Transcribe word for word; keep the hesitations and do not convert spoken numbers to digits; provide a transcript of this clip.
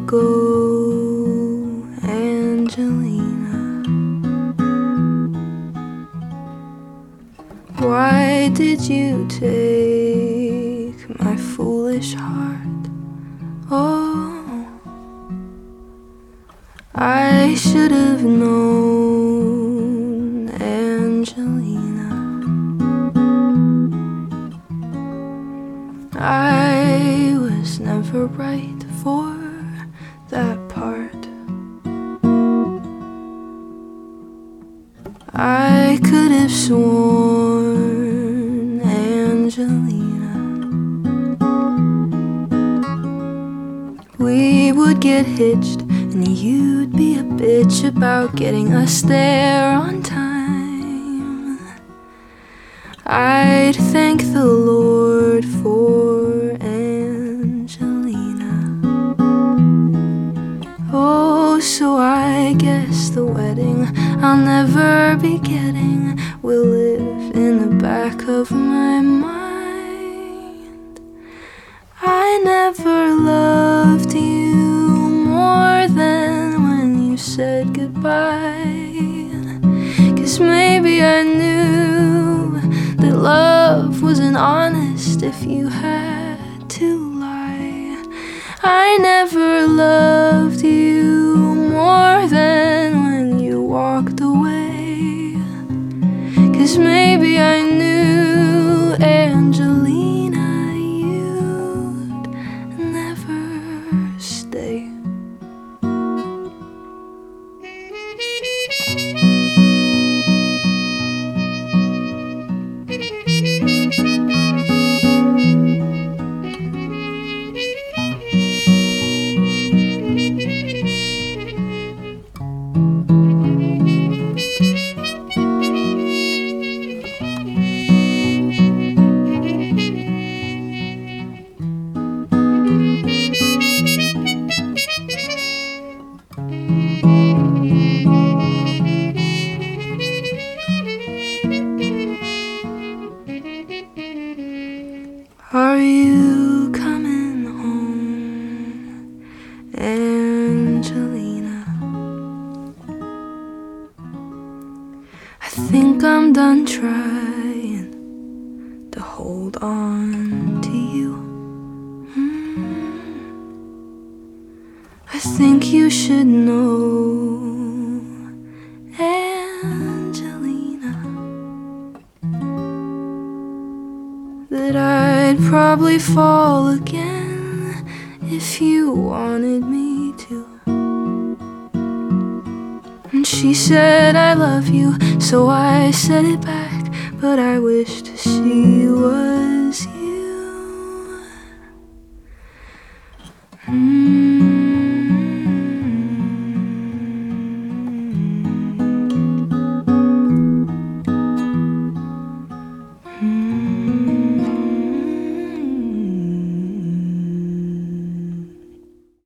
go, Angelina? Why did you take my foolish heart? Oh, I should have known, Angelina. I was never right for that part. I could have sworn, Angelina, we would get hitched and you'd be a bitch about getting us there on time. I'd thank the Lord for Angelina. Oh, so I guess the wedding I'll never be getting will live in the back of my mind. I never loved you more than when you said goodbye, 'cause maybe I knew that love wasn't honest if you had to lie. I never loved you more than when you walked away, 'cause maybe I knew, Angelina, you'd never stay. Are you coming home, Angelina? I think I'm done trying to hold on to you. mm. I think you should know, Angelina, that I'd probably fall again if you wanted me to. And she said, I love you, so I said it back, but I wished she was you.